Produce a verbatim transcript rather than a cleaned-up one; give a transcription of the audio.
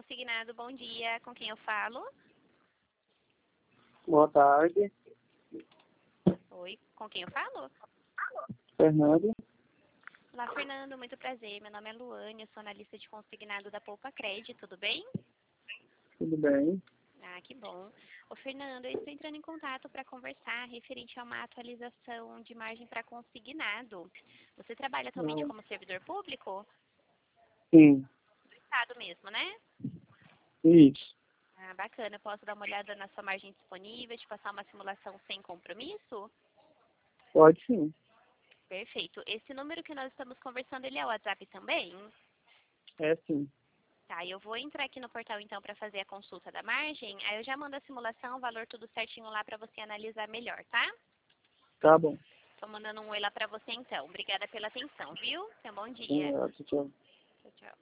consignado, bom dia. Com quem eu falo? Boa tarde, Oi, com quem eu falo? Fernando. Olá, Fernando, muito prazer. Meu nome é Luane, eu sou analista de consignado da Poupa Cred, tudo bem? Tudo bem? Ah, que bom. Ô, Fernando, eu estou entrando em contato para conversar referente a uma atualização de margem para consignado. Você trabalha atualmente Ah, como servidor público? sim, Do Estado mesmo, né? isso. Ah, bacana. Posso dar uma olhada na sua margem disponível, te passar uma simulação sem compromisso? Pode sim. Perfeito. Esse número que nós estamos conversando, ele é o WhatsApp também? É sim. Tá, eu vou entrar aqui no portal então para fazer a consulta da margem, aí eu já mando a simulação, o valor tudo certinho lá para você analisar melhor, tá? Tá bom. Tô mandando um oi lá para você então. Obrigada pela atenção, viu? Tenha um bom dia. Obrigado, tchau.